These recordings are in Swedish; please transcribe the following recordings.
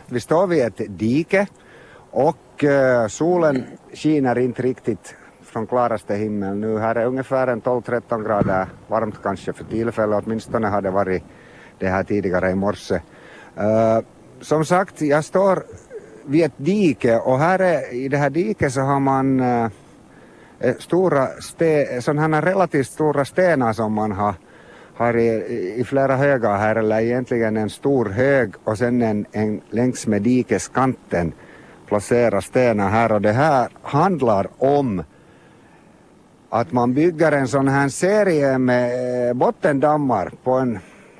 vi står vid ett dike och solen skiner inte riktigt från klaraste himmel nu. Här är ungefär en 12-13 grader varmt kanske för tillfället, åtminstone har det varit det här tidigare i morse. Som sagt, jag står vid ett dike och i det här diket så har man sådana relativt stora stenar som man har i flera högar här, eller egentligen en stor hög och sen en längs med dikeskanten placera stenar här, och det här handlar om att man bygger en sån här serie med bottendammar på en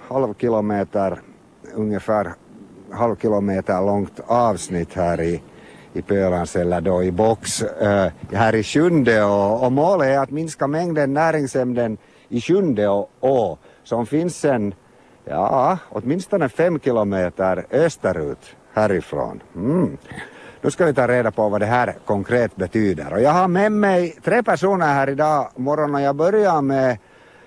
ungefär halv kilometer långt avsnitt här i Pölans eller då i Box här i Sjunde, och målet är att minska mängden näringsämnen i Sjunde och som finns åtminstone 5 kilometer österut härifrån. Nu ska vi ta reda på vad det här konkret betyder. Och jag har med mig 3 personer här idag morgon, och jag börjar med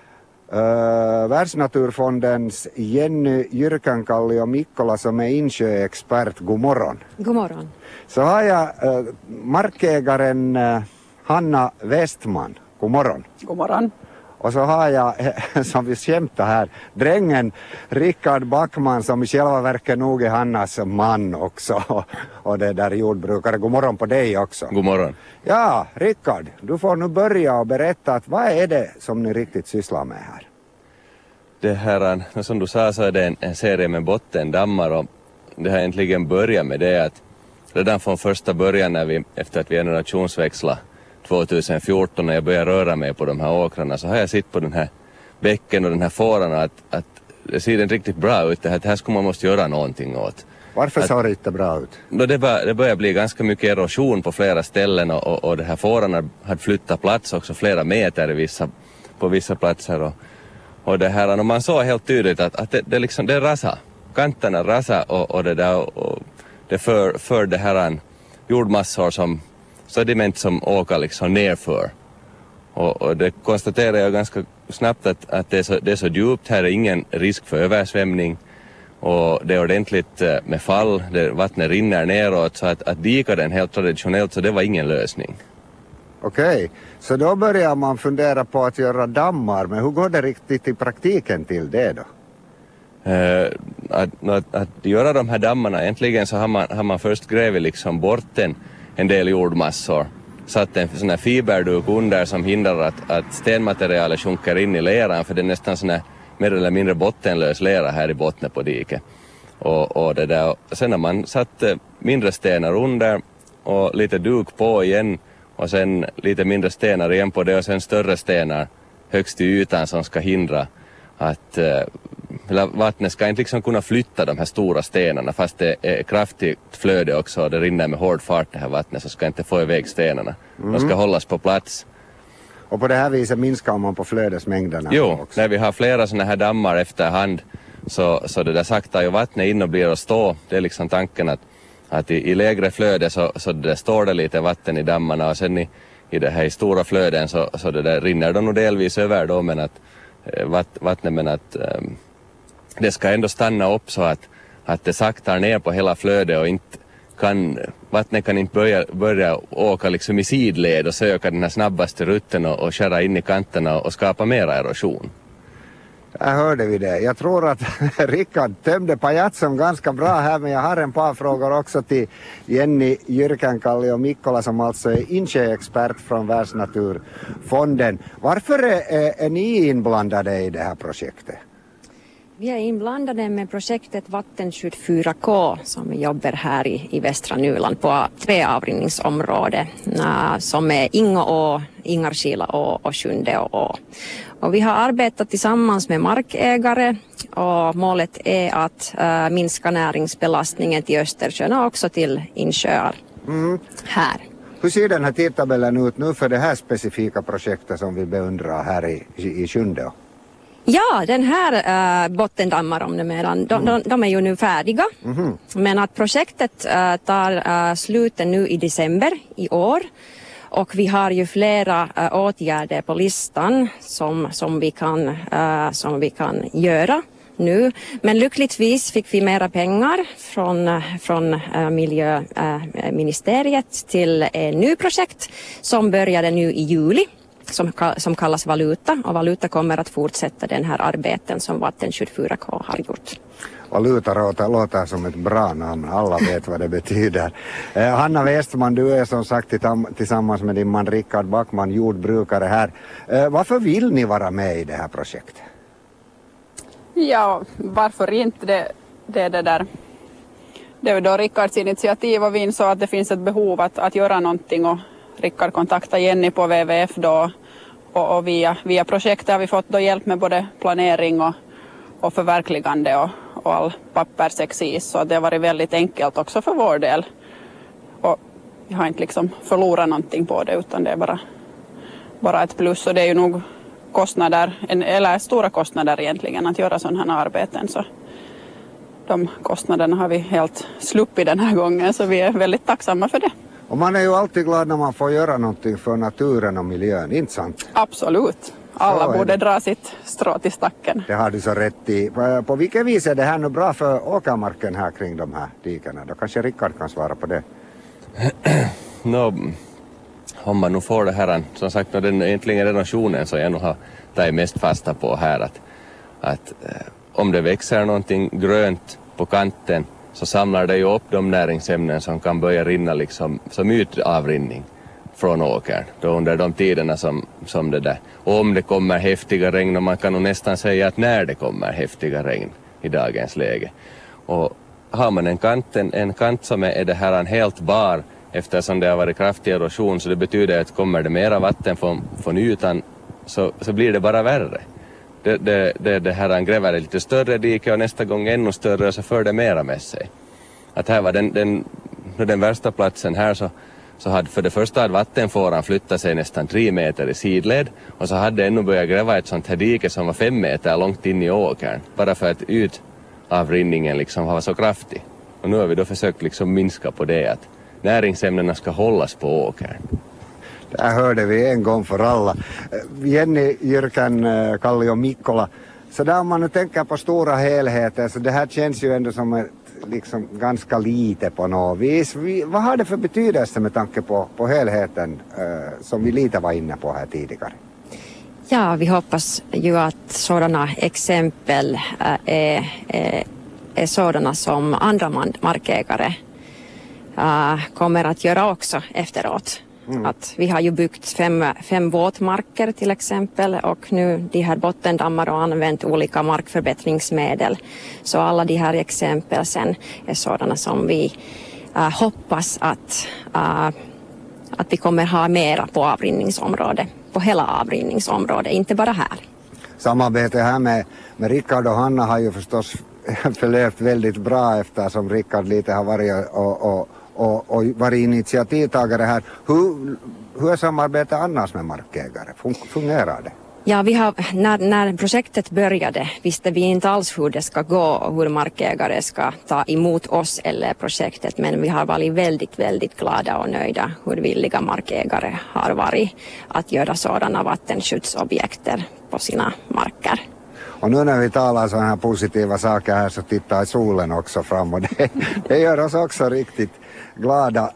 Världsnaturfondens Jenny Jyrkänkallio-Mikkola som är insjöexpert. God morgon. God morgon. Så har jag markägaren Hanna Westman. God morgon. God morgon. Och så har jag, som vi skämtar här, drängen Rickard Backman som i själva verket nog är Hannas man också. Och det där jordbrukare. God morgon på dig också. God morgon. Ja, Rickard, du får nu börja och berätta att vad är det som ni riktigt sysslar med här? Det här, som du sa, så är det en serie med bottendammar, och det här egentligen börjar med det att redan från första början efter att vi generationsväxlade 2014 när jag började röra mig på de här åkrarna, så har jag sett på den här bäcken och den här fåran att det ser inte riktigt bra ut. Det här skulle man måste göra någonting åt. Varför såg det inte bra ut? Det börjar bli ganska mycket erosion på flera ställen, och det här fåran hade flyttat plats också flera meter på vissa platser, och det här, och man såg helt tydligt att det rasa, kanterna rasa, och det där, och det för det här jordmassor som sediment som åker liksom nerför, och det konstaterar jag ganska snabbt att det är så djupt, här är ingen risk för översvämning, och det är ordentligt med fall, vattnet rinner neråt, så att dika den helt traditionellt, så det var ingen lösning. Okej, så då börjar man fundera på att göra dammar, men hur går det riktigt i praktiken till det då? Att göra de här dammarna, egentligen så har man först grävt liksom bort en del jordmassor, satt en sån här fiberduk under som hindrar att stenmaterialet sjunker in i leran, för det är nästan sån här mer eller mindre bottenlös lera här i botten på diket. Och det där, sen har man satt mindre stenar under och lite duk på igen, och sen lite mindre stenar igen på det, och sen större stenar högst i ytan som ska hindra att vattnet ska inte liksom kunna flytta de här stora stenarna, fast det är kraftigt flöde också och det rinner med hård fart det här vattnet, så ska inte få iväg stenarna. De ska hållas på plats. Och på det här viset minskar man på flödesmängderna? Jo, också. När vi har flera sådana här dammar efterhand så det där saktar ju vattnet in och blir att stå. Det är liksom tanken att i lägre flöde så det står det lite vatten i dammarna, och sen i det här i stora flöden så det där rinner de nog delvis över då, men att vattnet, men att det ska ändå stanna upp så att det saktar ner på hela flödet, och inte vattnet kan inte börja åka liksom i sidled och söka den här snabbaste rutten och köra in i kanterna och skapa mera erosion. Här hörde vi det. Jag tror att Rickard tömde pajatsen ganska bra här, men jag har en par frågor också till Jenny Jyrkänkallio-Mikkola som alltså är insjöexpert från Världsnaturfonden. Varför är ni inblandade i det här projektet? Vi är inblandade med projektet Vattenskydd 4K som vi jobbar här i västra Nyland på träavrinningsområdet som är Ingå, Ingarskila och Sjunde å. Och vi har arbetat tillsammans med markägare, och målet är att minska näringsbelastningen till Östersjön och också till insjöar här. Hur ser den här tidtabellen ut nu för det här specifika projektet som vi beundrar här i Sjunde å? Ja, den här bottendammarna de är ju nu färdiga. Men att projektet tar sluten nu i december i år. Och vi har ju flera åtgärder på listan som vi kan göra nu. Men lyckligtvis fick vi mera pengar från miljöministeriet till ett nytt projekt som började nu i juli. Som kallas Valuta, och Valuta kommer att fortsätta den här arbeten som Vattenskydd 4K har gjort. Valuta låter som ett bra namn, alla vet vad det betyder. Hanna Westman, du är som sagt tillsammans med din man Rickard Backman jordbrukare här. Varför vill ni vara med i det här projektet? Ja, varför inte? Det är ju då Rickards initiativ och vi insåg att det finns ett behov att göra någonting, och Rickard kontaktade Jenny på WWF då, och via projektet har vi fått då hjälp med både planering och förverkligande och all pappersexis, så det har varit väldigt enkelt också för vår del. Och vi har inte liksom förlorat någonting på det, utan det är bara ett plus, och det är ju nog stora kostnader egentligen att göra sådana här arbeten, så de kostnaderna har vi helt sluppit den här gången, så vi är väldigt tacksamma för det. Och man är ju alltid glad när man får göra någonting för naturen och miljön, inte sant? Absolut. Alla borde dra sitt strå till stacken. Det har du så rätt i. På vilket vis är det här nu bra för åkermarken här kring de här dikerna? Då kanske Rickard kan svara på det. Om man nu får det här, som sagt, den egentligen relationen som jag nu har tagit mest fasta på här, att om det växer någonting grönt på kanten så samlar det ju upp de näringsämnen som kan börja rinna liksom som ytavrinning från åkern då under de tiderna som det där. Och om det kommer häftiga regn, och man kan nog nästan säga att när det kommer häftiga regn i dagens läge. Och har man en kant som är det här helt bar, eftersom det har varit kraftig erosion, så det betyder att kommer det mera vatten från ytan så blir det bara värre. Det här gräver ett lite större dike och nästa gång ännu större, och så för det mera med sig. Att här var den värsta platsen här, så hade för det första hade vattenfåran flyttat sig nästan 3 meter i sidled, och så hade ännu börjat gräva ett sånt här dike som var 5 meter långt in i åkern, bara för att ytavrinningen liksom var så kraftig. Och nu har vi då försökt liksom minska på det, att näringsämnena ska hållas på åkern. Där hörde vi en gång för alla. Jenny, Jyrkan, Kalli och Mikkola. Så där om man nu tänker på stora helheter, så det här känns ju ändå som ett liksom ganska lite på något vis. Vad har det för betydelse med tanke på helheten som vi lite var inne på här tidigare? Ja, vi hoppas ju att sådana exempel är sådana som andra markägare kommer att göra också efteråt. Att vi har ju byggt 5 våtmarker till exempel, och nu de här bottendammar och använt olika markförbättringsmedel. Så alla de här exempel sen är sådana som vi hoppas att vi kommer ha mera på avrinningsområdet, på hela avrinningsområdet, inte bara här. Samarbetet här med Rickard och Hanna har ju förstås förlöpt väldigt bra, eftersom Rickard lite har varit och varit initiativtagare här. Hur är samarbetet annars med markägare? Fungerar det? Ja, vi har, när projektet började visste vi inte alls hur det ska gå och hur markägare ska ta emot oss eller projektet, men vi har varit väldigt, väldigt glada och nöjda hur villiga markägare har varit att göra sådana vattenskyddsobjekter på sina marker. Och nu när vi talar sådana här positiva saker här, så tittar solen också fram, och det gör oss också riktigt glada.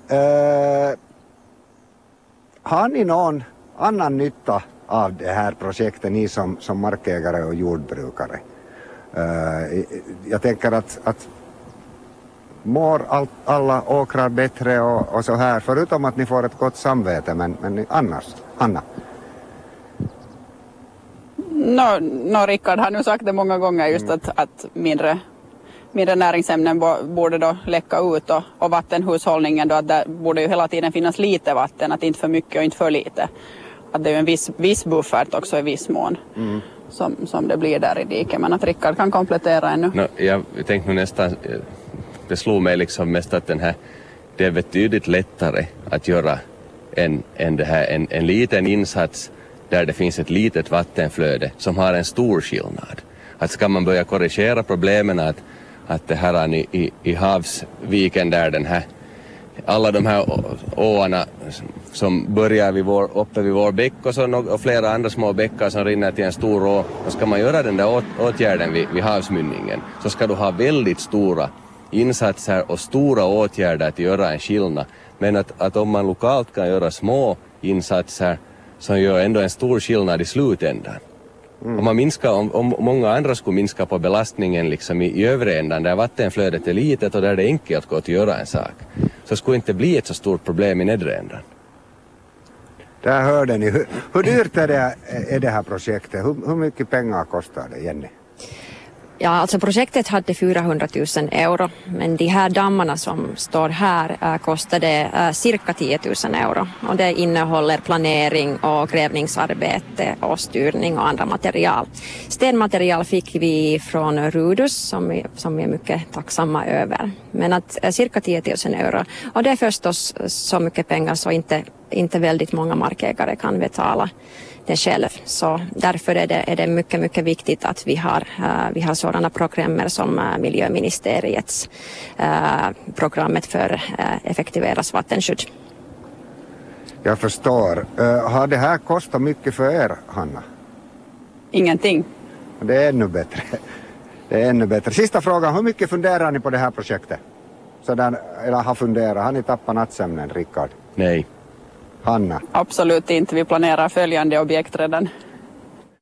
Har ni någon annan nytta av det här projektet, ni som markägare och jordbrukare? Jag tänker att mår alla åkrar bättre och så här, förutom att ni får ett gott samvete, men annars, Hanna? Rickard har nu sagt det många gånger just att mindre näringsämnen borde då läcka ut, och vattenhushållningen då, att det borde ju hela tiden finnas lite vatten, att inte för mycket och inte för lite. Att det är en viss buffert också i viss mån som det blir där i diket, men att Rickard kan komplettera ännu. Jag tänkte nu nästan, det slog mig liksom mest att det är betydligt lättare att göra en liten insats där det finns ett litet vattenflöde som har en stor skillnad. Att ska man börja korrigera problemen, att det här i havsviken där alla de här åarna som börjar uppe vid vår bäck och flera andra små bäckar som rinner till en stor å. Och ska man göra den där åtgärden vid havsmynningen så ska du ha väldigt stora insatser och stora åtgärder att göra en skillnad. Men att om man lokalt kan göra små insatser som gör ändå en stor skillnad i slutändan. Om man minskar, om många andra skulle minska på belastningen liksom i övre ändan där vattenflödet är litet och där det är enkelt att göra en sak, så skulle inte bli ett så stort problem i nedre ändan. Där hörde ni. Hur dyrt är det här projektet? Hur mycket pengar kostar det, Jenny? Ja, alltså projektet hade 400 000 euro, men de här dammarna som står här kostade cirka 10 000 euro. Och det innehåller planering och grävningsarbete och styrning och andra material. Stenmaterial fick vi från Rudus som vi är mycket tacksamma över. Men att cirka 10 000 euro, och det är förstås så mycket pengar så inte väldigt många markägare kan betala det själv. Så därför är det mycket, mycket viktigt att vi har sådana programmer som miljöministeriets programmet för effektiveras vattenskydd. Jag förstår. Har det här kostat mycket för er, Hanna? Ingenting. Det är ännu bättre. Det är ännu bättre. Sista frågan, hur mycket funderar ni på det här projektet? Eller har funderat? Har ni tappat nattsömnen, Rickard? Nej. Hanna? Absolut inte. Vi planerar följande objekt redan.